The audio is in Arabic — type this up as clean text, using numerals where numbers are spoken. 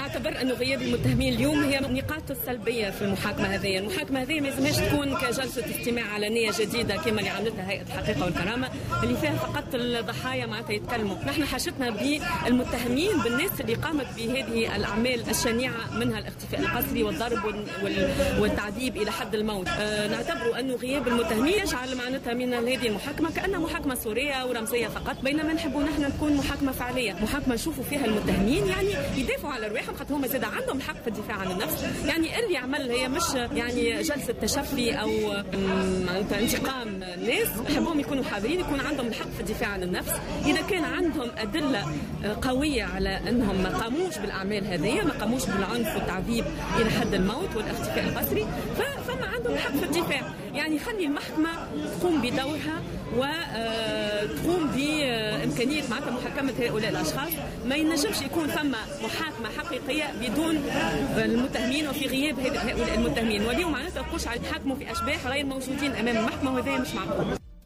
نعتبر أنه غياب المتهمين اليوم هي نقاط السلبية في المحاكمة هذه. المحاكمة هذه ما لازمهاش تكون كجلسة استماع علنية جديدة كما اللي عملتها هيئة الحقيقة والكرامة اللي فيها فقط الضحايا معناتها يتكلموا. نحن حاجتنا بالمتهمين بالناس اللي قامت بهذه الأعمال الشنيعة منها الاختفاء القسري والضرب والتعذيب إلى حد الموت. نعتبر أنه غياب المتهمين يجعل معناتها من هذه المحاكمة كأنها محاكمة سورية ورمزية فقط، بينما نحبوا نحن تكون محاكمة فعلية، محاكمة نشوفوا فيها المتهمين يعني يدافعوا على رواحهم خاطر هما زاد عندهم الحق في الدفاع عن النفس. يعني اللي يعمل هي مش يعني جلسة تشفي أو انتقام الناس، نحبهم يكونوا حاضرين، يكون عندهم الحق في الدفاع عن النفس. إذا كان عندهم أدلة قوية على أنهم ما قاموش بالأعمال هذه، ما قاموش بالعنف والتعذيب إلى حد الموت والاختفاء القسري، فما عندهم الحق في الدفاع. يعني خلي المحكمة تقوم بدورها وتقوم بإمكانية معناتها محاكمة هؤلاء الأشخاص. ما ينجمش يكون ثم محاكمة حقيقية بدون المتهمين وفي غياب هؤلاء المتهمين، واليوم معناتها نقولش على يتحاكموا في أشباح غير موجودين أمام المحكمة، وهذا مش معقول.